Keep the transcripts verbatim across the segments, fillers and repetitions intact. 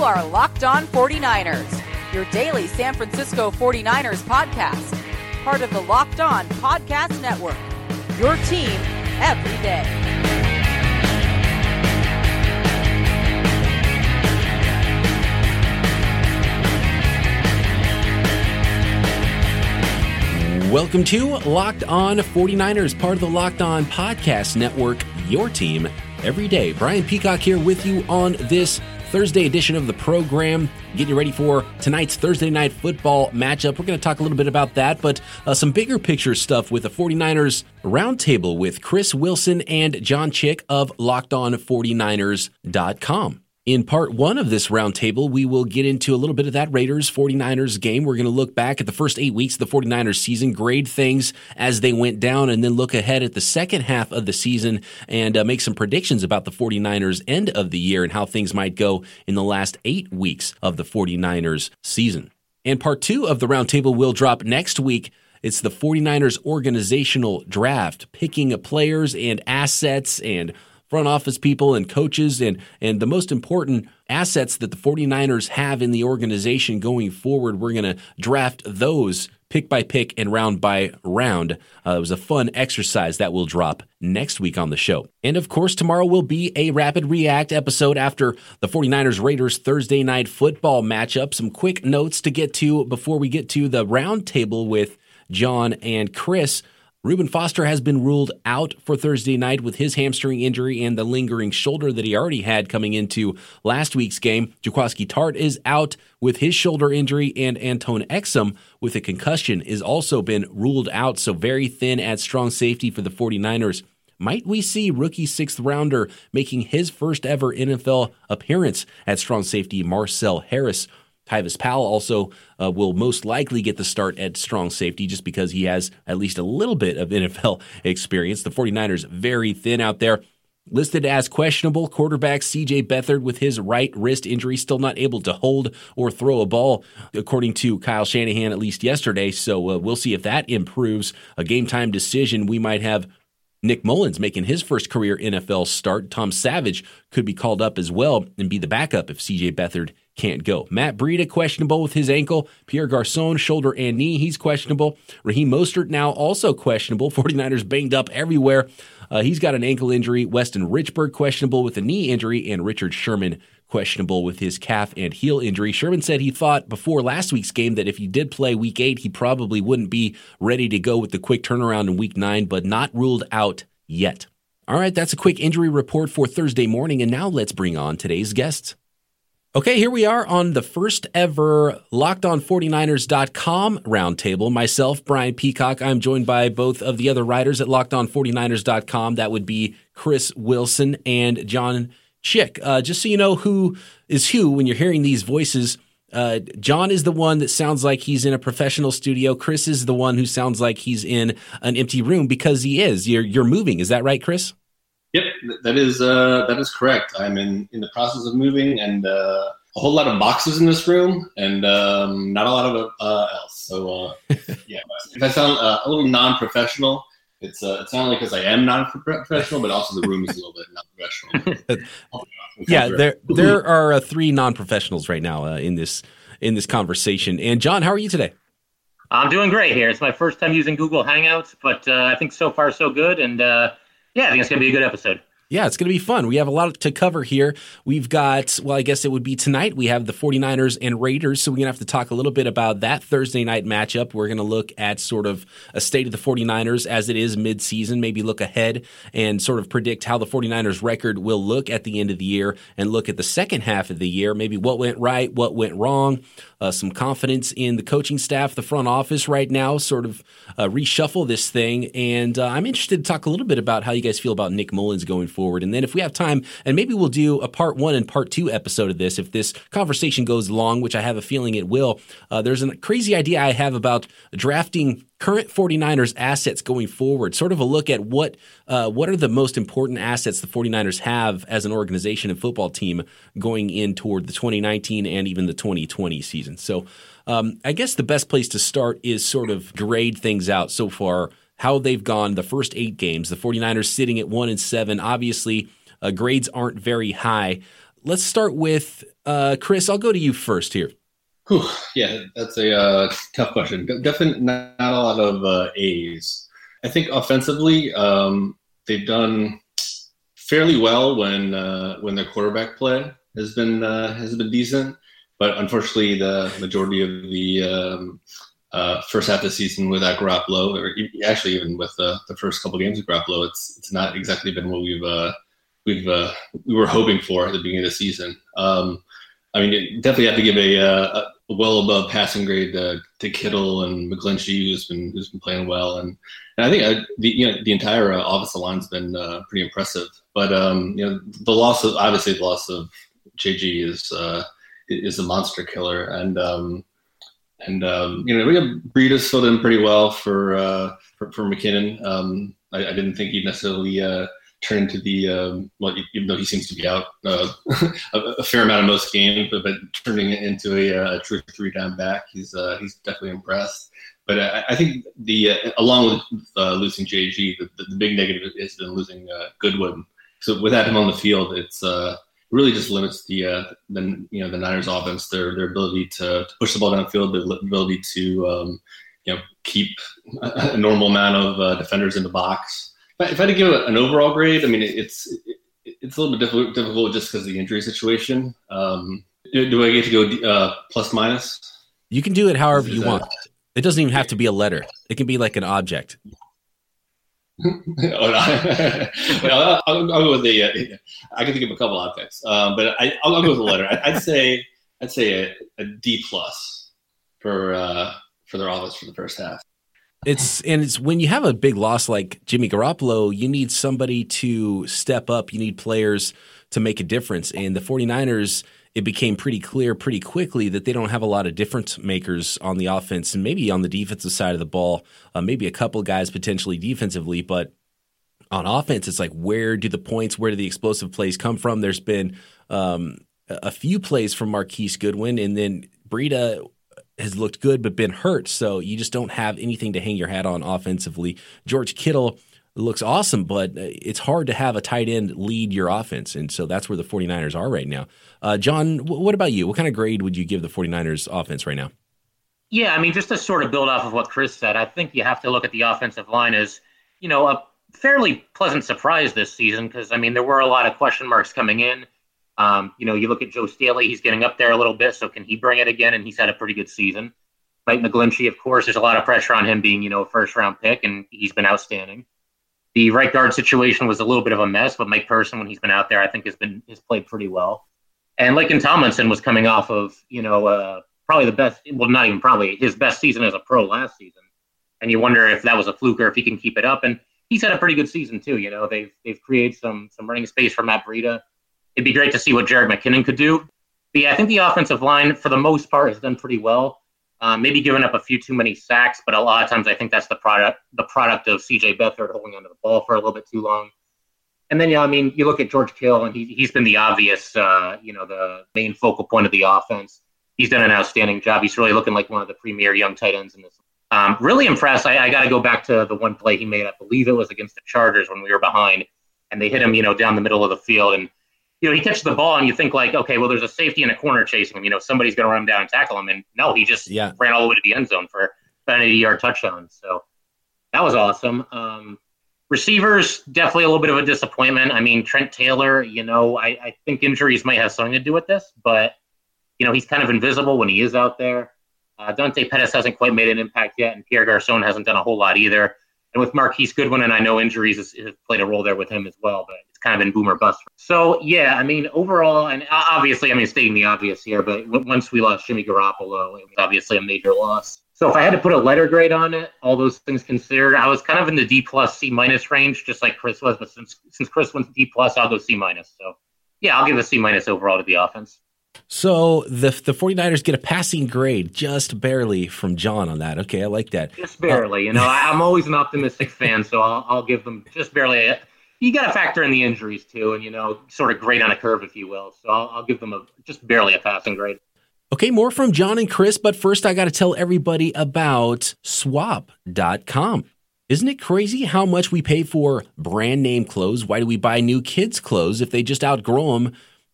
are Locked On forty-niners, your daily San Francisco forty-niners podcast, part of the Locked On Podcast Network, your team every day. Welcome to Locked On forty-niners, part of the Locked On Podcast Network, your team every day. Brian Peacock here with you on this Thursday edition of the program, getting you ready for tonight's Thursday night football matchup. We're going to talk a little bit about that, but uh, some bigger picture stuff with the forty-niners roundtable with Chris Wilson and John Chick of locked on forty-niners dot com. In part one of this roundtable, we will get into a little bit of that Raiders forty-niners game. We're going to look back at the first eight weeks of the forty-niners season, grade things as they went down, and then look ahead at the second half of the season and uh, make some predictions about the forty-niners end of the year and how things might go in the last eight weeks of the forty-niners season. And part two of the roundtable will drop next week. It's the forty-niners organizational draft, picking players and assets and front office people and coaches and, and the most important assets that the forty-niners have in the organization going forward. We're going to draft those pick by pick and round by round. Uh, it was a fun exercise that will drop next week on the show. And of course, tomorrow will be a Rapid React episode after the forty-niners Raiders Thursday night football matchup. Some quick notes to get to before we get to the round table with John and Chris. Reuben Foster has been ruled out for Thursday night with his hamstring injury and the lingering shoulder that he already had coming into last week's game. Jaquiski Tartt is out with his shoulder injury, and Antone Exum with a concussion is also been ruled out, so very thin at strong safety for the forty-niners. Might we see rookie sixth rounder making his first ever N F L appearance at strong safety, Marcel Harris? Tyvis Powell also uh, will most likely get the start at strong safety just because he has at least a little bit of N F L experience. The forty-niners very thin out there. Listed as questionable, quarterback C J Beathard with his right wrist injury, still not able to hold or throw a ball, according to Kyle Shanahan, at least yesterday. So uh, we'll see if that improves. A game-time decision, we might have Nick Mullins making his first career N F L start. Tom Savage could be called up as well and be the backup if C J Beathard can't go. Matt Breida questionable with his ankle. Pierre Garçon, shoulder and knee, he's questionable. Raheem Mostert now also questionable. forty-niners banged up everywhere. Uh, he's got an ankle injury. Weston Richburg questionable with a knee injury, and Richard Sherman questionable with his calf and heel injury. Sherman said he thought before last week's game that if he did play week eight, he probably wouldn't be ready to go with the quick turnaround in week nine, but not ruled out yet. All right, that's a quick injury report for Thursday morning, and now let's bring on today's guests. Okay, here we are on the first ever locked on forty-niners dot com roundtable. Myself, Brian Peacock. I'm joined by both of the other writers at locked on forty-niners dot com. That would be Chris Wilson and John Chick. Uh, just so you know who is who when you're hearing these voices, uh, John is the one that sounds like he's in a professional studio. Chris is the one who sounds like he's in an empty room because he is. You're, you're moving. Is that right, Chris? Yep, that is uh, that is correct. I'm in, in the process of moving, and uh, a whole lot of boxes in this room, and um, not a lot of uh, else. So, uh, yeah, if I sound uh, a little non-professional, it's uh, it's not only because I am non-professional, but also the room is a little bit non-professional. yeah, there there are uh, three non-professionals right now uh, in this in this conversation. And John, how are you today? I'm doing great here. It's my first time using Google Hangouts, but uh, I think so far so good, and. Uh, Yeah, I think it's going to be a good episode. Yeah, it's going to be fun. We have a lot to cover here. We've got, well, I guess it would be tonight. We have the forty-niners and Raiders, so we're going to have to talk a little bit about that Thursday night matchup. We're going to look at sort of a state of the forty-niners as it is mid-season, maybe look ahead and sort of predict how the forty-niners record will look at the end of the year and look at the second half of the year, maybe what went right, what went wrong, uh, some confidence in the coaching staff, the front office right now, sort of uh, reshuffle this thing. And uh, I'm interested to talk a little bit about how you guys feel about Nick Mullins going forward. And then if we have time, and maybe we'll do a part one and part two episode of this, if this conversation goes long, which I have a feeling it will, uh, there's a crazy idea I have about drafting current forty-niners assets going forward, sort of a look at what uh, what are the most important assets the forty-niners have as an organization and football team going in toward the twenty nineteen and even the twenty twenty season. So um, I guess the best place to start is sort of grade things out so far, how they've gone the first eight games. The forty-niners sitting at one and seven. Obviously, uh, grades aren't very high. let's start with uh, Chris. I'll go to you first here. Whew, yeah, that's a uh, tough question. Definitely not a lot of uh, A's. I think offensively, um, they've done fairly well when uh, when their quarterback play has been uh, has been decent, but unfortunately, the majority of the um, uh, first half of the season without Garoppolo, or actually even with the, the first couple games of Garoppolo, it's it's not exactly been what we've uh, we've uh, we were hoping for at the beginning of the season. Um, I mean, you definitely have to give a, a, a well above passing grade to, to Kittle and McGlinchey, who's been who's been playing well, and, and I think I, the you know the entire uh, offensive line's been uh, pretty impressive. But um, you know, the loss of obviously the loss of J G is uh, is a monster killer, and um, and um, you know we have Breida's filled in pretty well for uh, for, for McKinnon. Um, I, I didn't think he'd necessarily uh, turn into the um, well, even though he seems to be out uh, a, a fair amount of most games, but, but turning it into a, a true three-down back, he's uh, he's definitely impressed. But I, I think the uh, along with uh, losing J G, the, the, the big negative has been losing uh, Goodwin. So without him on the field, it's uh, really just limits the uh, the you know the Niners offense, their their ability to, to push the ball downfield, their ability to um, you know keep a, a normal amount of uh, defenders in the box. If I had to give it an overall grade, I mean, it's it's a little bit difficult, difficult just because of the injury situation. Um, do I get to go uh, plus minus? You can do it however Is you that, want. It doesn't even have to be a letter. It can be like an object. oh, no. I'll, I'll, I'll go with the. Uh, I can think of a couple objects, um, but I, I'll, I'll go with the letter. I, I'd say I'd say a, a D plus for uh, for their offense for the first half. It's and it's when you have a big loss like Jimmy Garoppolo, you need somebody to step up. You need players to make a difference. And the 49ers, it became pretty clear pretty quickly that they don't have a lot of difference makers on the offense and maybe on the defensive side of the ball, uh, maybe a couple guys potentially defensively. But on offense, it's like, where do the points, where do the explosive plays come from? There's been um, a few plays from Marquise Goodwin, and then Breida has looked good but been hurt, so you just don't have anything to hang your hat on offensively. George Kittle looks awesome, but it's hard to have a tight end lead your offense, and so that's where the 49ers are right now. Uh, John, w- what about you? What kind of grade would you give the 49ers offense right now? Yeah, I mean, just to sort of build off of what Chris said, I think you have to look at the offensive line as, you know, a fairly pleasant surprise this season because, I mean, there were a lot of question marks coming in. Um, you know, you look at Joe Staley, he's getting up there a little bit, so can he bring it again? And he's had a pretty good season. Mike McGlinchey, of course, there's a lot of pressure on him being, you know, a first-round pick, and he's been outstanding. The right guard situation was a little bit of a mess, but Mike Person, when he's been out there, I think has been has played pretty well. And Laken Tomlinson was coming off of, you know, uh, probably the best, well, not even probably, his best season as a pro last season. And you wonder if that was a fluke or if he can keep it up. And he's had a pretty good season, too. You know, they've they've created some some running space for Matt Breida. It'd be great to see what Jerick McKinnon could do. But yeah, I think the offensive line, for the most part, has done pretty well. Um, maybe giving up a few too many sacks, but a lot of times I think that's the product the product of C J Beathard holding onto the ball for a little bit too long. And then, yeah, I mean, you look at George Kittle, and he, he's been the obvious, uh, you know, the main focal point of the offense. He's done an outstanding job. He's really looking like one of the premier young tight ends in this. Um, really impressed. I, I got to go back to the one play he made. I believe it was against the Chargers when we were behind, and they hit him, you know, down the middle of the field. And you know, he catches the ball and you think like, okay, well, there's a safety and a corner chasing him. You know, somebody's going to run him down and tackle him. And no, he just yeah. ran all the way to the end zone for an eighty-yard touchdown. So that was awesome. Um, receivers, definitely a little bit of a disappointment. I mean, Trent Taylor, you know, I, I think injuries might have something to do with this. But, you know, he's kind of invisible when he is out there. Uh, Dante Pettis hasn't quite made an impact yet. And Pierre Garçon hasn't done a whole lot either. And with Marquise Goodwin, and I know injuries has, has played a role there with him as well, but it's kind of been boom or bust. So, yeah, I mean, overall, and obviously, I mean, stating the obvious here, but once we lost Jimmy Garoppolo, it was obviously a major loss. So if I had to put a letter grade on it, all those things considered, I was kind of in the D plus, C minus range, just like Chris was. But since since Chris went D plus, I'll go C minus. So, yeah, I'll give a C minus overall to the offense. So the the 49ers get a passing grade, just barely, from John on that. Okay, I like that. Just barely. Uh, you know, I, I'm always an optimistic fan, so I'll, I'll give them just barely. A, you got to factor in the injuries, too, and, you know, sort of grade on a curve, if you will. So I'll, I'll give them a just barely a passing grade. Okay, more from John and Chris, but first I got to tell everybody about swap dot com. Isn't it crazy how much we pay for brand name clothes? Why do we buy new kids' clothes if they just outgrow them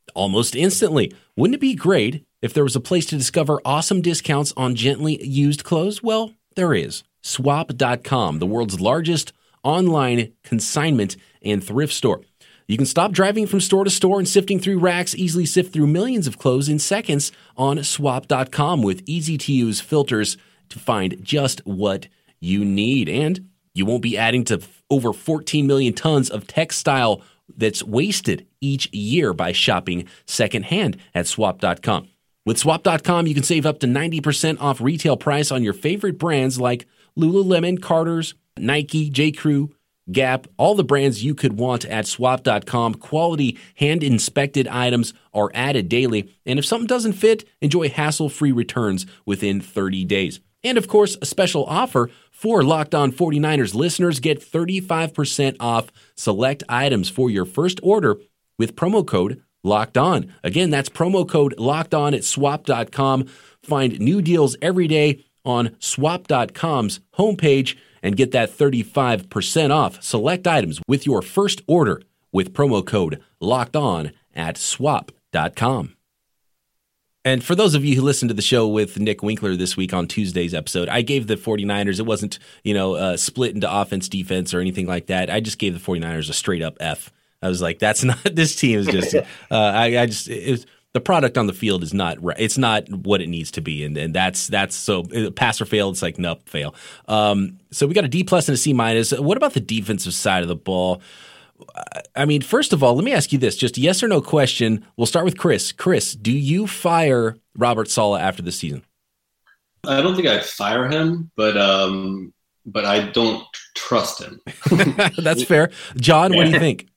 almost instantly. Wouldn't it be great if there was a place to discover awesome discounts on gently used clothes? Well, there is. swap dot com, the world's largest online consignment and thrift store. You can stop driving from store to store and sifting through racks, easily sift through millions of clothes in seconds on swap dot com with easy-to-use filters to find just what you need. And you won't be adding to over fourteen million tons of textile that's wasted each year by shopping secondhand at swap dot com. With swap dot com, you can save up to ninety percent off retail price on your favorite brands like Lululemon, Carter's, Nike, J. Crew, Gap, all the brands you could want at swap dot com. Quality hand-inspected items are added daily. And if something doesn't fit, enjoy hassle-free returns within thirty days. And of course, a special offer for Locked On forty-niners listeners. Get thirty-five percent off select items for your first order with promo code Locked On. Again, that's promo code Locked On at swap dot com. Find new deals every day on swap dot com's homepage and get that thirty-five percent off select items with your first order with promo code Locked On at swap dot com. And for those of you who listened to the show with Nick Winkler this week on Tuesday's episode, I gave the forty-niners, it wasn't, you know, uh, split into offense, defense, or anything like that. I just gave the forty-niners a straight up F. I was like, that's not, this team is just, uh, I, I just, it was, the product on the field is not right. It's not what it needs to be. And, and that's, that's so pass or fail. It's like, nope, fail. Um, so we got a D plus and a C minus. What about the defensive side of the ball? I mean, first of all, let me ask you this, just a yes or no question. We'll start with Chris. Chris, do you fire Robert Saleh after this season? I don't think I'd fire him, but, um, but I don't trust him. That's fair. John, what do you think?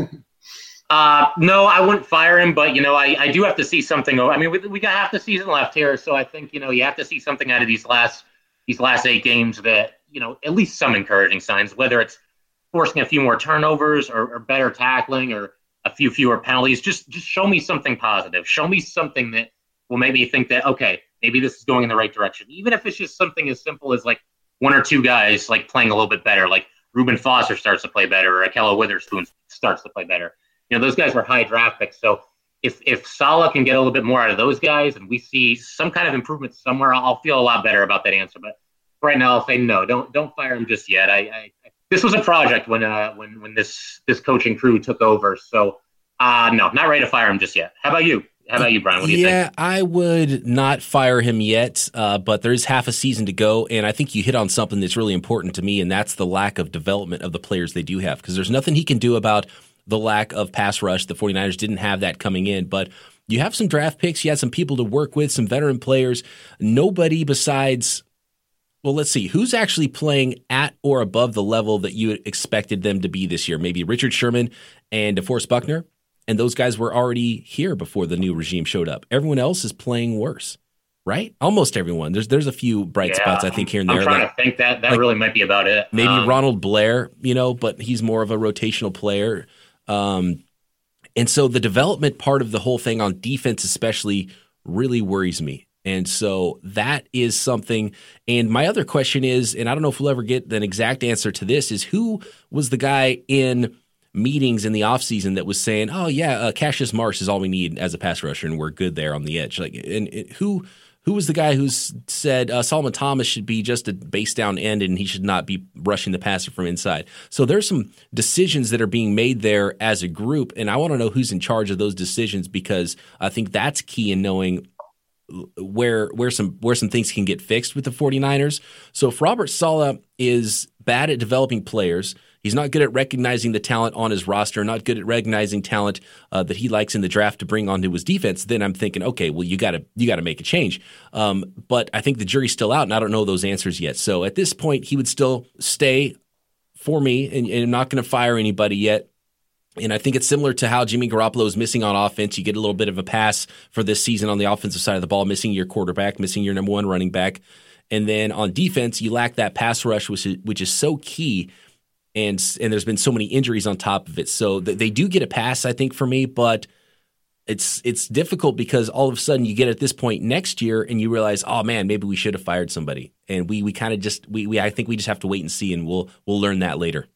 Uh, no, I wouldn't fire him, but, you know, I, I do have to see something. I mean, we, we got half the season left here, so I think, you know, you have to see something out of these last these last eight games that, you know, at least some encouraging signs, whether it's forcing a few more turnovers or, or better tackling or a few fewer penalties. Just just show me something positive. Show me something that will make me think that, okay, maybe this is going in the right direction. Even if it's just something as simple as, like, one or two guys, like, playing a little bit better, like Reuben Foster starts to play better or Ahkello Witherspoon starts to play better. You know, those guys were high draft picks. So if if Saleh can get a little bit more out of those guys and we see some kind of improvement somewhere, I'll feel a lot better about that answer. But right now, I'll say no. Don't don't fire him just yet. I, I this was a project when uh when when this this coaching crew took over. So uh no, not ready to fire him just yet. How about you? How about you, Brian? What do you yeah, think? Yeah, I would not fire him yet, uh, but there is half a season to go, and I think you hit on something that's really important to me, and that's the lack of development of the players they do have, because there's nothing he can do about the lack of pass rush. The forty-niners didn't have that coming in, but you have some draft picks. You had some people to work with, some veteran players. Nobody besides, well, let's see, who's actually playing at or above the level that you expected them to be this year? Maybe Richard Sherman and DeForest Buckner, and those guys were already here before the new regime showed up. Everyone else is playing worse, right? Almost everyone. There's there's a few bright yeah, spots, I think, here and there. I'm trying like, to think that that like, really might be about it. Maybe um, Ronald Blair, you know, but he's more of a rotational player. Um, and so the development part of the whole thing on defense especially really worries me. And so that is something. And my other question is, and I don't know if we'll ever get an exact answer to this, is who was the guy in meetings in the offseason that was saying, oh, yeah, uh, Cassius Marsh is all we need as a pass rusher, and we're good there on the edge. Like, and, and who who was the guy who said uh, Solomon Thomas should be just a base down end and he should not be rushing the passer from inside? So there's some decisions that are being made there as a group, and I want to know who's in charge of those decisions, because I think that's key in knowing where where some where some things can get fixed with the forty-niners. So if Robert Saleh is bad at developing players, he's not good at recognizing the talent on his roster, not good at recognizing talent uh, that he likes in the draft to bring onto his defense, then I'm thinking, okay, well, you got to you got to make a change. Um, but I think the jury's still out, and I don't know those answers yet. So at this point, he would still stay for me, and, and I'm not going to fire anybody yet. And I think it's similar to how Jimmy Garoppolo is missing on offense. You get a little bit of a pass for this season on the offensive side of the ball, missing your quarterback, missing your number one running back. And then on defense, you lack that pass rush, which is, which is so key. And and there's been so many injuries on top of it. So th- they do get a pass, I think, for me, but it's it's difficult because all of a sudden you get at this point next year and you realize, oh man, maybe we should have fired somebody. And we we kind of just we, we I think we just have to wait and see, and we'll we'll learn that later.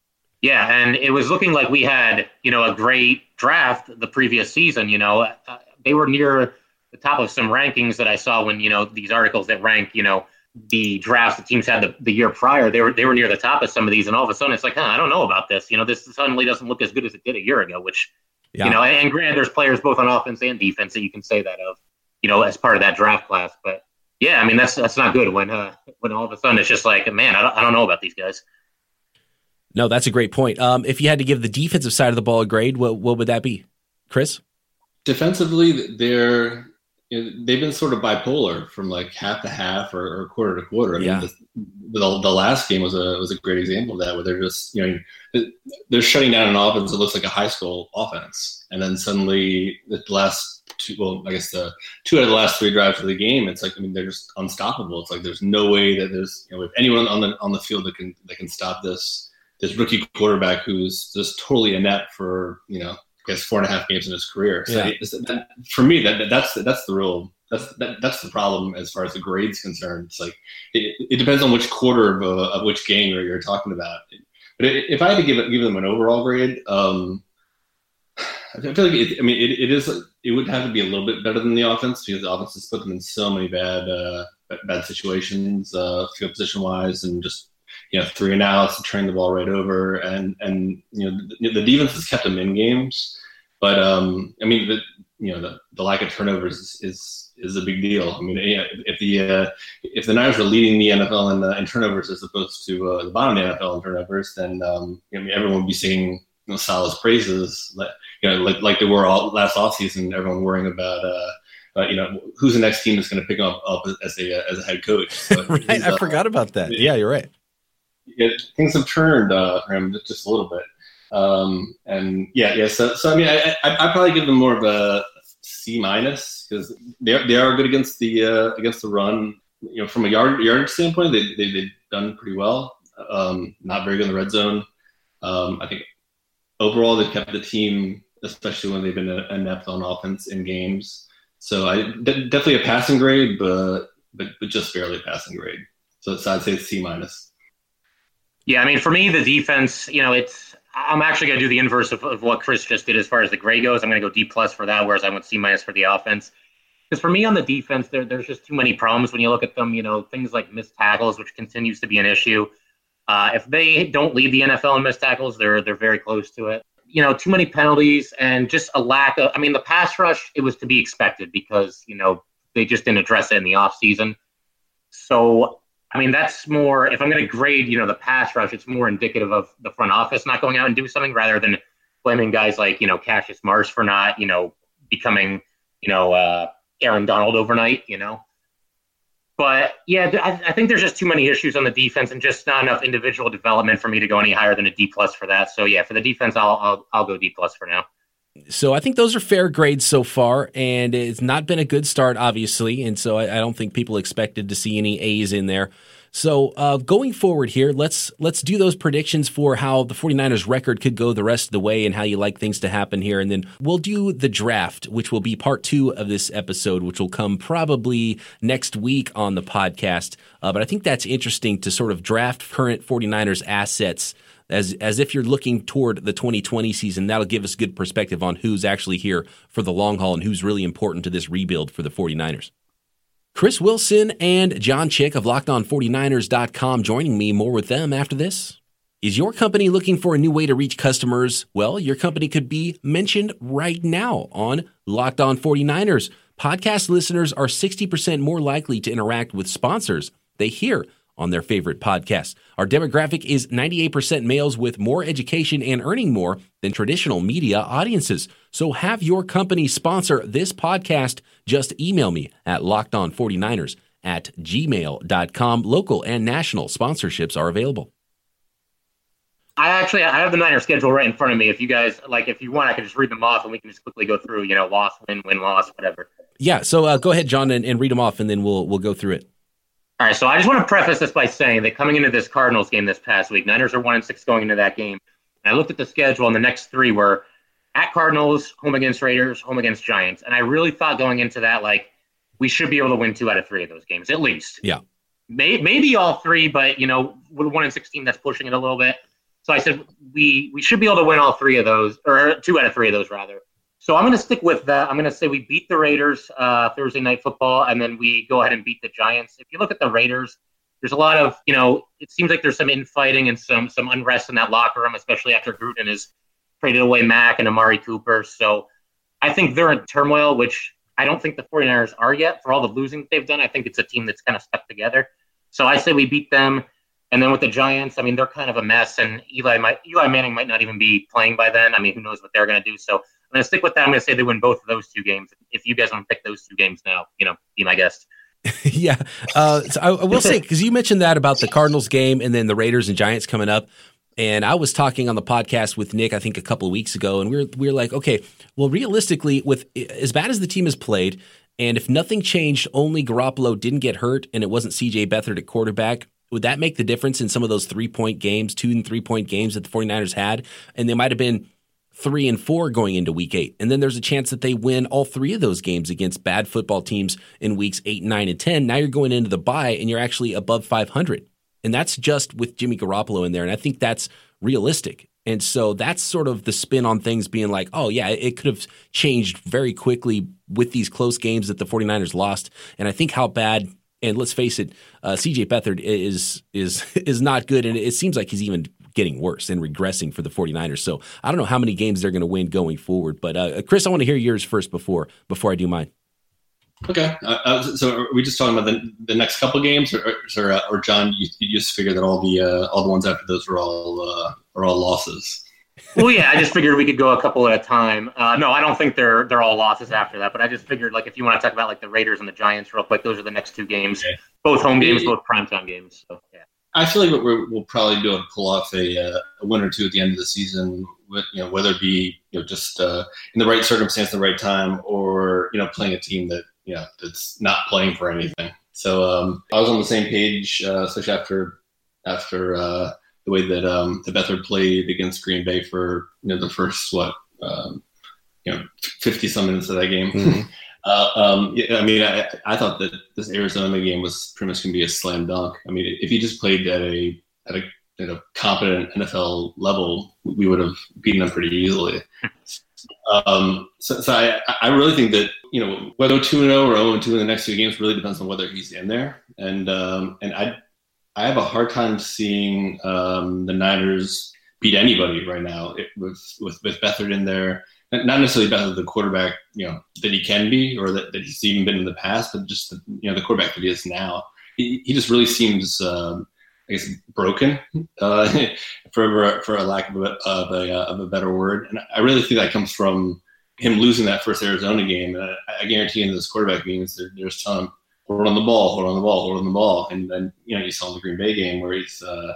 Yeah, and it was looking like we had, you know, a great draft the previous season. You know, uh, they were near the top of some rankings that I saw when, you know, these articles that rank, you know, the drafts the teams had the, the year prior. They were they were near the top of some of these, and all of a sudden it's like, huh, I don't know about this. You know, this suddenly doesn't look as good as it did a year ago. Which, yeah. you know, and, and granted, there's players both on offense and defense that you can say that of, you know, as part of that draft class. But yeah, I mean, that's that's not good when uh, when all of a sudden it's just like, man, I don't, I don't know about these guys. No, that's a great point. Um, if you had to give the defensive side of the ball a grade, what what would that be, Chris? Defensively, they're they've been sort of bipolar from like half to half or, or quarter to quarter. I yeah. mean, the, the, the last game was a was a great example of that, where they're just, you know, they're shutting down an offense that looks like a high school offense, and then suddenly the last two, well, I guess the two out of the last three drives of the game, it's like, I mean, they're just unstoppable. It's like there's no way that there's, you know, if anyone on the on the field that can that can stop this. This rookie quarterback who's just totally inept for, you know, I guess four and a half games in his career. So yeah. it's, that, for me, that that's that's the real that's that, that's the problem as far as the grade's concerned. It's like it, it depends on which quarter of, uh, of which game you're talking about. But if I had to give it, give them an overall grade, um, I feel like it, I mean it, it is it would have to be a little bit better than the offense, because the offense has put them in so many bad uh, bad situations, uh, field position wise, and just. You know, three and outs and turning the ball right over, and and you know the, the defense has kept them in games, but um, I mean the you know the, the lack of turnovers is, is is a big deal. I mean, if the uh, if the Niners are leading the N F L in, uh, in turnovers as opposed to uh, the bottom of the N F L in turnovers, then um, I mean everyone would be singing, you know, Saleh's praises, like, you know, like like they were all last offseason. Everyone worrying about. Uh, Uh, you know, who's the next team that's going to pick up up as a as a head coach? So right, I uh, forgot about that. Yeah, you're right. Yeah, things have turned uh, for him just a little bit, um, and yeah, yeah. So, so I mean, I I probably give them more of a C minus, because they are, they are good against the uh, against the run. You know, from a yard yardage standpoint, they, they they've done pretty well. Um, not very good in the red zone. Um, I think overall they've kept the team, especially when they've been inept on offense in games. So I d- definitely a passing grade, but but but just barely a passing grade. So, so I'd say it's C minus. Yeah, I mean, for me, the defense, you know, it's I'm actually going to do the inverse of, of what Chris just did as far as the grade goes. I'm going to go D plus for that, whereas I went C minus for the offense. Because for me on the defense, there there's just too many problems when you look at them. You know, things like missed tackles, which continues to be an issue. Uh, if they don't lead the N F L in missed tackles, they're they're very close to it. You know, too many penalties and just a lack of. I mean, the pass rush, it was to be expected because, you know, they just didn't address it in the offseason. So. I mean, that's more, if I'm going to grade, you know, the pass rush, it's more indicative of the front office not going out and do something rather than blaming guys like, you know, Cassius Marsh for not, you know, becoming, you know, uh, Aaron Donald overnight, you know. But, yeah, I, I think there's just too many issues on the defense and just not enough individual development for me to go any higher than a D plus for that. So, yeah, for the defense, I'll I'll, I'll go D plus for now. So I think those are fair grades so far, and it's not been a good start, obviously, and so I, I don't think people expected to see any A's in there. So uh, going forward here, let's let's do those predictions for how the 49ers record could go the rest of the way and how you like things to happen here, and then we'll do the draft, which will be part two of this episode, which will come probably next week on the podcast. Uh, but I think that's interesting to sort of draft current 49ers assets As as if you're looking toward the twenty twenty season. That'll give us good perspective on who's actually here for the long haul and who's really important to this rebuild for the 49ers. Chris Wilson and John Chick of locked on forty niners dot com joining me. More with them after this. Is your company looking for a new way to reach customers? Well, your company could be mentioned right now on Locked On 49ers. Podcast listeners are sixty percent more likely to interact with sponsors they hear on their favorite podcasts. Our demographic is ninety-eight percent males with more education and earning more than traditional media audiences. So have your company sponsor this podcast. Just email me at locked on forty niners at gmail dot com. Local and national sponsorships are available. I actually, I have the Niners schedule right in front of me. If you guys, like, if you want, I can just read them off and we can just quickly go through, you know, loss, win, win, loss, whatever. Yeah, so uh, go ahead, John, and, and read them off, and then we'll we'll go through it. All right, so I just want to preface this by saying that coming into this Cardinals game this past week, Niners are one and six going into that game. And I looked at the schedule, and the next three were at Cardinals, home against Raiders, home against Giants. And I really thought going into that, like, we should be able to win two out of three of those games, at least. Yeah. May, maybe all three, but, you know, with a one and six team, that's pushing it a little bit. So I said we we should be able to win all three of those, or two out of three of those, rather. So I'm going to stick with that. I'm going to say we beat the Raiders uh, Thursday Night Football, and then we go ahead and beat the Giants. If you look at the Raiders, there's a lot of, you know, it seems like there's some infighting and some some unrest in that locker room, especially after Gruden has traded away Mack and Amari Cooper. So I think they're in turmoil, which I don't think the 49ers are yet. For all the losing they've done, I think it's a team that's kind of stuck together. So I say we beat them. And then with the Giants, I mean, they're kind of a mess, and Eli might, Eli Manning might not even be playing by then. I mean, who knows what they're going to do. So I'm going to stick with that. I'm going to say they win both of those two games. If you guys want to pick those two games now, you know, be my guest. yeah. Uh, so I, I will say, because you mentioned that about the Cardinals game and then the Raiders and Giants coming up. And I was talking on the podcast with Nick, I think a couple of weeks ago, and we were, we were like, okay, well, realistically, with as bad as the team has played, and if nothing changed, only Garoppolo didn't get hurt and it wasn't C J Beathard at quarterback, would that make the difference in some of those three-point games, two- and three-point games that the 49ers had? And they might have been three and four going into week eight. And then there's a chance that they win all three of those games against bad football teams in weeks eight, nine, and ten. Now you're going into the bye, and you're actually above five hundred. And that's just with Jimmy Garoppolo in there. And I think that's realistic. And so that's sort of the spin on things being like, oh, yeah, it could have changed very quickly with these close games that the 49ers lost. And I think how bad – and let's face it, uh, C J Beathard is is is not good, and it seems like he's even getting worse and regressing for the 49ers. So I don't know how many games they're going to win going forward. But uh, Chris, I want to hear yours first before before I do mine. Okay. Uh, uh, so are we just talking about the, the next couple games, or or, uh, or John, you, you just figured that all the uh, all the ones after those are all uh, are all losses? Well, yeah, I just figured we could go a couple at a time. Uh, no, I don't think they're they're all losses after that. But I just figured, like, if you want to talk about like the Raiders and the Giants real quick, those are the next two games, okay. Both home games, both primetime games. So yeah, I feel like we're, we'll probably be able to pull off a, uh, a win or two at the end of the season. With, you know, whether it be you know just uh, in the right circumstance, the right time, or you know playing a team that you know that's not playing for anything. So um, I was on the same page, uh, especially after after. Uh, the way that um, the Beathard played against Green Bay for you know the first what um, you know fifty some minutes of that game. Mm-hmm. uh, um, yeah, I mean, I, I thought that this Arizona game was pretty much going to be a slam dunk. I mean, if he just played at a at a you know, competent N F L level, we would have beaten them pretty easily. um, so, so I, I really think that you know whether two and zero or zero and two in the next two games really depends on whether he's in there, and um, and I. I have a hard time seeing um, the Niners beat anybody right now it, with, with with Beathard in there. Not necessarily Beathard the quarterback, you know, that he can be or that, that he's even been in the past, but just the, you know the quarterback that he is now. He, he just really seems, um, I guess, broken, uh, for for a lack of a, of a of a better word. And I really think that comes from him losing that first Arizona game. And I, I guarantee in those quarterback games, they're, they're just telling him, hold on the ball, hold on the ball, hold on the ball. And then, you know, you saw in the Green Bay game where he's, uh,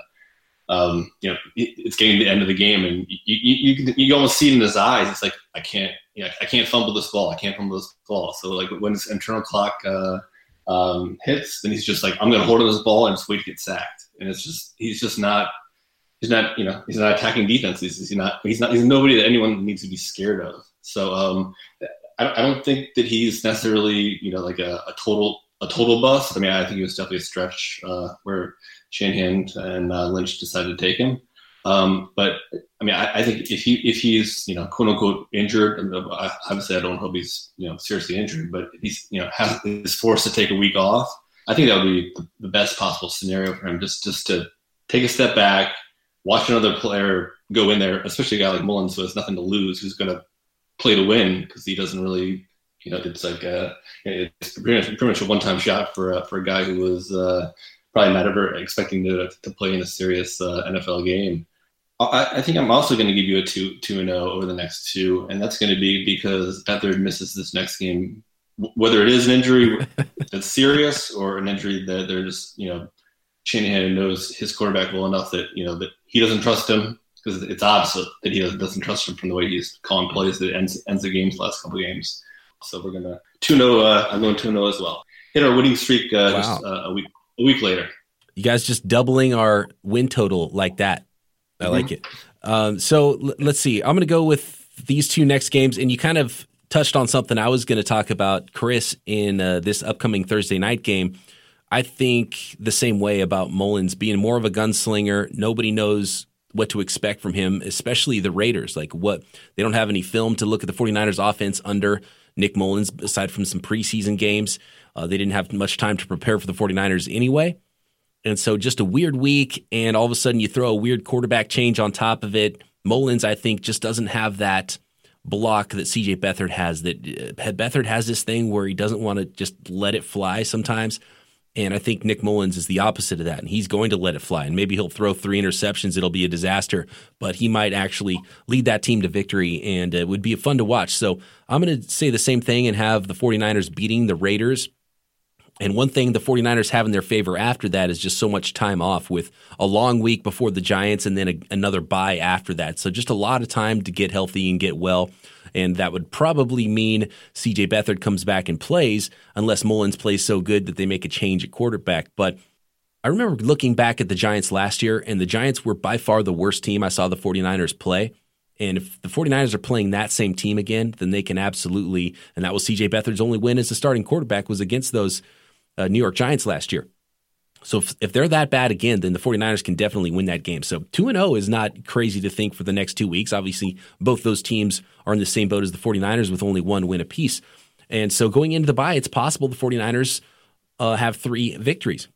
um, you know, it's getting to the end of the game and you, you, you, you almost see it in his eyes. It's like, I can't, you know, I can't fumble this ball. I can't fumble this ball. So like when his internal clock uh, um, hits, then he's just like, I'm going to hold on this ball and just wait to get sacked. And it's just, he's just not, he's not, you know, he's not attacking defense. He's, he's not, he's not, he's nobody that anyone needs to be scared of. So um, I, I don't think that he's necessarily, you know, like a, a total, a total bust. I mean, I think it was definitely a stretch uh, where Shanahan and uh, Lynch decided to take him. Um, but I mean, I, I think if he if he's you know quote unquote injured, I, obviously I don't hope he's you know seriously injured, but if he's you know has, is forced to take a week off, I think that would be the best possible scenario for him. Just just to take a step back, watch another player go in there, especially a guy like Mullins who has nothing to lose, who's going to play to win because he doesn't really. You know, it's like a, it's pretty much, pretty much a one-time shot for uh, for a guy who was uh, probably not ever expecting to to play in a serious uh, N F L game. I, I think I'm also going to give you a two two and zero over the next two, and that's going to be because Beathard misses this next game, whether it is an injury that's serious or an injury that they're just you know Shanahan knows his quarterback well enough that you know that he doesn't trust him because it's obvious that he doesn't, doesn't trust him from the way he's calling plays that ends ends the games the last couple of games. So we're gonna two and zero. Uh, I'm going two and zero as well. Hit our winning streak uh, wow. just uh, a week a week later. You guys just doubling our win total like that. I mm-hmm. like it. Um, so l- let's see. I'm going to go with these two next games, and you kind of touched on something I was going to talk about, Chris, in uh, this upcoming Thursday night game. I think the same way about Mullins being more of a gunslinger. Nobody knows what to expect from him, especially the Raiders. Like what they don't have any film to look at the 49ers offense under Nick Mullins, aside from some preseason games. Uh, they didn't have much time to prepare for the 49ers anyway. And so just a weird week, and all of a sudden you throw a weird quarterback change on top of it. Mullins, I think, just doesn't have that block that C J Beathard has. That uh, Beathard has this thing where he doesn't want to just let it fly sometimes. And I think Nick Mullins is the opposite of that, and he's going to let it fly. And maybe he'll throw three interceptions. It'll be a disaster, but he might actually lead that team to victory, and it would be fun to watch. So I'm going to say the same thing and have the 49ers beating the Raiders. And one thing the 49ers have in their favor after that is just so much time off with a long week before the Giants and then a, another bye after that. So just a lot of time to get healthy and get well. And that would probably mean C J Beathard comes back and plays unless Mullins plays so good that they make a change at quarterback. But I remember looking back at the Giants last year, and the Giants were by far the worst team I saw the 49ers play. And if the 49ers are playing that same team again, then they can absolutely, and that was C J Beathard's only win as a starting quarterback was against those uh, New York Giants last year. So if, if they're that bad again, then the 49ers can definitely win that game. So two and oh is not crazy to think for the next two weeks. Obviously, both those teams are in the same boat as the 49ers with only one win apiece. And so going into the bye, it's possible the 49ers uh, have three victories.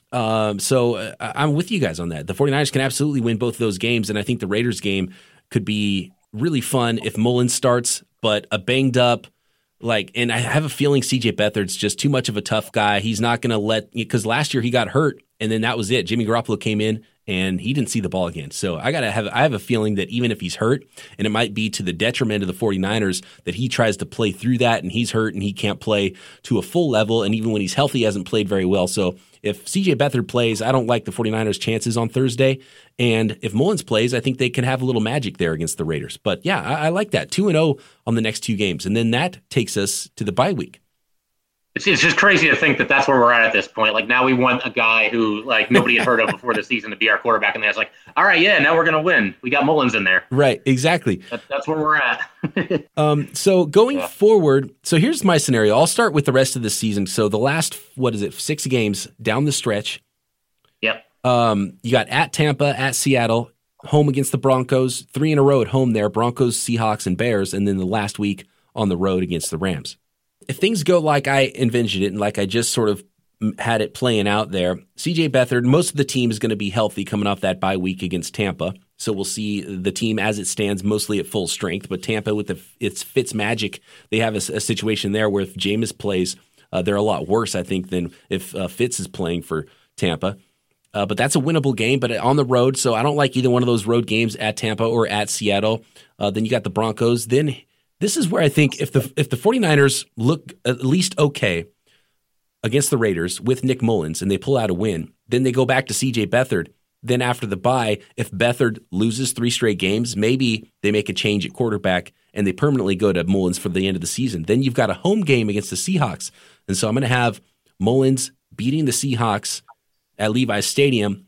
Um, so uh, I'm with you guys on that. The 49ers can absolutely win both of those games, and I think the Raiders game could be really fun if Mullins starts, but a banged up, like, and I have a feeling C J Beathard's just too much of a tough guy. He's not going to let, because last year he got hurt, and then that was it. Jimmy Garoppolo came in, and he didn't see the ball again. So I gotta have, I have a feeling that even if he's hurt, and it might be to the detriment of the 49ers, that he tries to play through that, and he's hurt, and he can't play to a full level, and even when he's healthy, he hasn't played very well. So if C J Beathard plays, I don't like the 49ers' chances on Thursday. And if Mullins plays, I think they can have a little magic there against the Raiders. But yeah, I, I like that. two and oh on the next two games. And then that takes us to the bye week. It's, it's just crazy to think that that's where we're at at this point. Like, now we want a guy who, like, nobody had heard of before the season to be our quarterback. And that's like, all right, yeah, now we're going to win. We got Mullins in there. Right, exactly. That, that's where we're at. um, so going yeah. forward, so here's my scenario. I'll start with the rest of the season. So the last, what is it, six games down the stretch. Yep. Um, you got at Tampa, at Seattle, home against the Broncos, three in a row at home there, Broncos, Seahawks, and Bears, and then the last week on the road against the Rams. If things go like I envisioned it and like I just sort of had it playing out there, C J Beathard, most of the team is going to be healthy coming off that bye week against Tampa. So we'll see the team as it stands mostly at full strength. But Tampa, with the, its Fitz magic, they have a, a situation there where if Jameis plays, uh, they're a lot worse, I think, than if uh, Fitz is playing for Tampa. Uh, but that's a winnable game, but on the road. So I don't like either one of those road games at Tampa or at Seattle. Uh, then you got the Broncos. Then this is where I think if the if the 49ers look at least okay against the Raiders with Nick Mullins and they pull out a win, then they go back to C J Beathard. Then after the bye, if Beathard loses three straight games, maybe they make a change at quarterback and they permanently go to Mullins for the end of the season. Then you've got a home game against the Seahawks. And so I'm going to have Mullins beating the Seahawks at Levi's Stadium.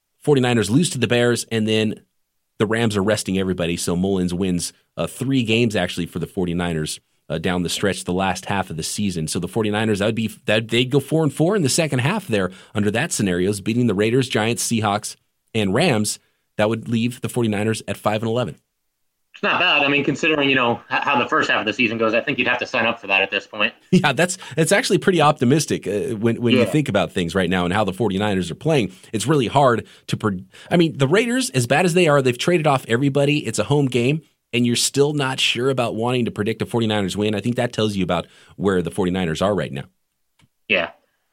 49ers lose to the Bears, and then the Rams are resting everybody, so Mullins wins uh, three games actually for the 49ers uh, down the stretch the last half of the season. So the 49ers, that would be that they'd go four and four in the second half there under that scenario, beating the Raiders, Giants, Seahawks, and Rams. That would leave the 49ers at five and eleven. It's not bad. I mean, considering, you know, how the first half of the season goes, I think you'd have to sign up for that at this point. Yeah, that's that's actually pretty optimistic uh, when, when yeah. you think about things right now and how the 49ers are playing. It's really hard to pre- – I mean, the Raiders, as bad as they are, they've traded off everybody. It's a home game, and you're still not sure about wanting to predict a 49ers win. I think that tells you about where the 49ers are right now. Yeah.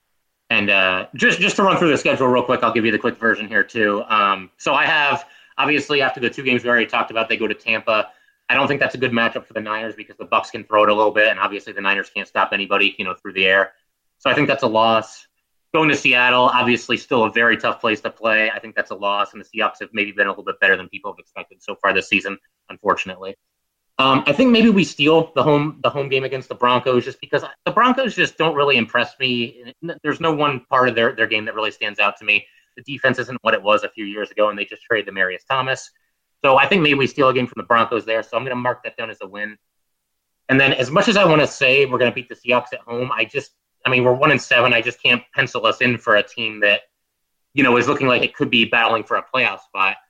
And uh, just, just to run through the schedule real quick, I'll give you the quick version here too. Um, so I have – obviously, after the two games we already talked about, they go to Tampa. I don't think that's a good matchup for the Niners because the Bucs can throw it a little bit, and obviously the Niners can't stop anybody, you know, through the air. So I think that's a loss. Going to Seattle, obviously still a very tough place to play. I think that's a loss, and the Seahawks have maybe been a little bit better than people have expected so far this season, unfortunately. Um, I think maybe we steal the home the home game against the Broncos just because the Broncos just don't really impress me. There's no one part of their, their game that really stands out to me. The defense isn't what it was a few years ago, and they just traded Demaryius Thomas. So I think maybe we steal a game from the Broncos there. So I'm going to mark that down as a win. And then as much as I want to say we're going to beat the Seahawks at home, I just, I mean, we're one and seven. I just can't pencil us in for a team that, you know, is looking like it could be battling for a playoff spot.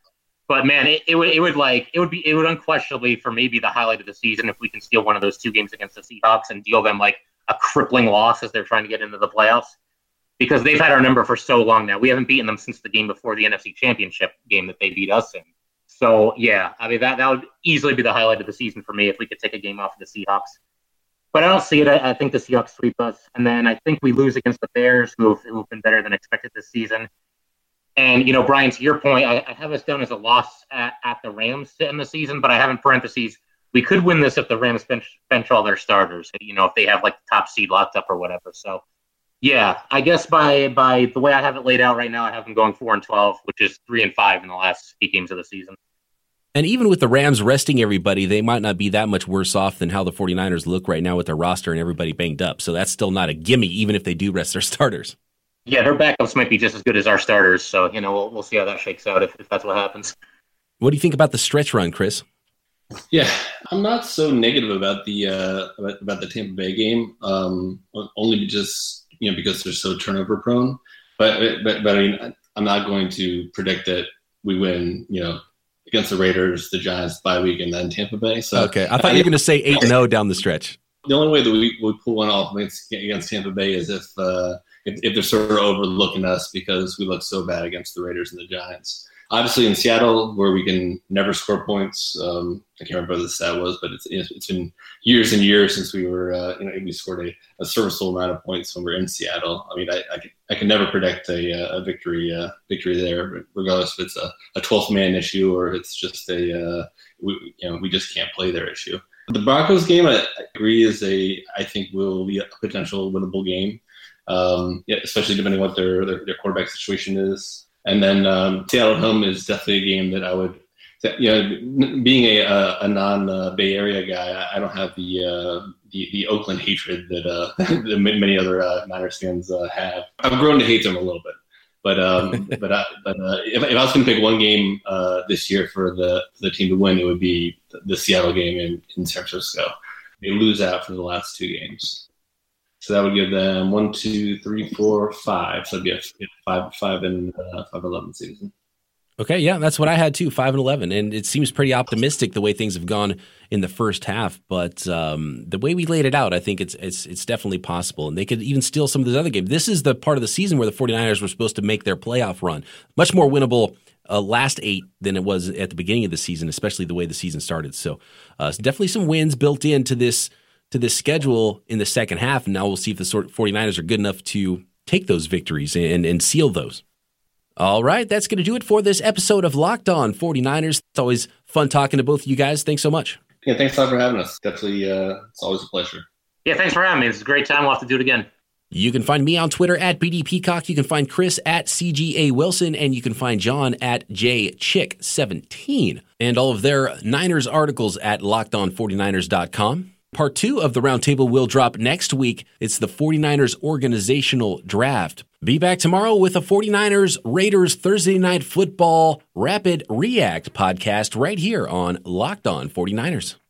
But man, it, it would it would like it would be it would unquestionably for me be the highlight of the season if we can steal one of those two games against the Seahawks and deal them like a crippling loss as they're trying to get into the playoffs, because they've had our number for so long now. We haven't beaten them since the game before the N F C Championship game that they beat us in. So yeah, I mean that that would easily be the highlight of the season for me if we could take a game off of the Seahawks. But I don't see it. I, I think the Seahawks sweep us, and then I think we lose against the Bears, who have, who have been better than expected this season. And, you know, Brian, to your point, I, I have us down as a loss at, at the Rams to end the season, but I have in parentheses, we could win this if the Rams bench, bench all their starters, you know, if they have, like, the top seed locked up or whatever. So, yeah, I guess by by the way I have it laid out right now, I have them going four and twelve, which is three and five in the last eight games of the season. And even with the Rams resting everybody, they might not be that much worse off than how the 49ers look right now with their roster and everybody banged up. So that's still not a gimme, even if they do rest their starters. Yeah, their backups might be just as good as our starters, so you know we'll we'll see how that shakes out if, if that's what happens. What do you think about the stretch run, Chris? Yeah, I'm not so negative about the uh, about, about the Tampa Bay game, um, only just you know because they're so turnover prone. But but but I mean, I'm not going to predict that we win. You know, against the Raiders, the Giants, bye week, and then Tampa Bay. So okay, I thought I, you were going to say eight and zero down the stretch. The only way that we would pull one off against, against Tampa Bay is if. Uh, If, if they're sort of overlooking us because we look so bad against the Raiders and the Giants. Obviously in Seattle, where we can never score points, um, I can't remember what the stat was, but it's it's been years and years since we were, uh, you know, we scored a, a serviceable amount of points when we're in Seattle. I mean, I I can, I can never predict a, a victory uh, victory there, regardless if it's a, a twelfth man issue or if it's just a, uh, we, you know, we just can't play their issue. The Broncos game, I, I agree, is a, I think will be a potential winnable game. Um, yeah, especially depending on what their, their their quarterback situation is. And then um, Seattle home is definitely a game that I would, that, you know, being a a, a non uh, Bay Area guy, I, I don't have the uh, the the Oakland hatred that uh, that many other uh, Niners fans uh, have. I've grown to hate them a little bit, but um, but I, but uh, if, if I was going to pick one game uh, this year for the for the team to win, it would be the Seattle game in, in San Francisco. They lose out for the last two games. So that would give them one, two, three, four, five. So it'd be a five, five and uh, five eleven season. Okay, yeah, that's what I had too, five and eleven, and it seems pretty optimistic the way things have gone in the first half. But um, the way we laid it out, I think it's it's it's definitely possible, and they could even steal some of those other games. This is the part of the season where the 49ers were supposed to make their playoff run. Much more winnable uh, last eight than it was at the beginning of the season, especially the way the season started. So uh, definitely some wins built into this. to this schedule in the second half. And now we'll see if the 49ers are good enough to take those victories and, and seal those. All right, that's going to do it for this episode of Locked On 49ers. It's always fun talking to both of you guys. Thanks so much. Yeah, thanks a lot for having us. Definitely, uh, it's always a pleasure. Yeah, thanks for having me. It's a great time. We'll have to do it again. You can find me on Twitter at B D Peacock. You can find Chris at C G A Wilson, and you can find John at J Chick seventeen. And all of their Niners articles at locked on forty niners dot com. Part two of the Roundtable will drop next week. It's the 49ers organizational draft. Be back tomorrow with a 49ers Raiders Thursday Night Football Rapid React podcast right here on Locked On 49ers.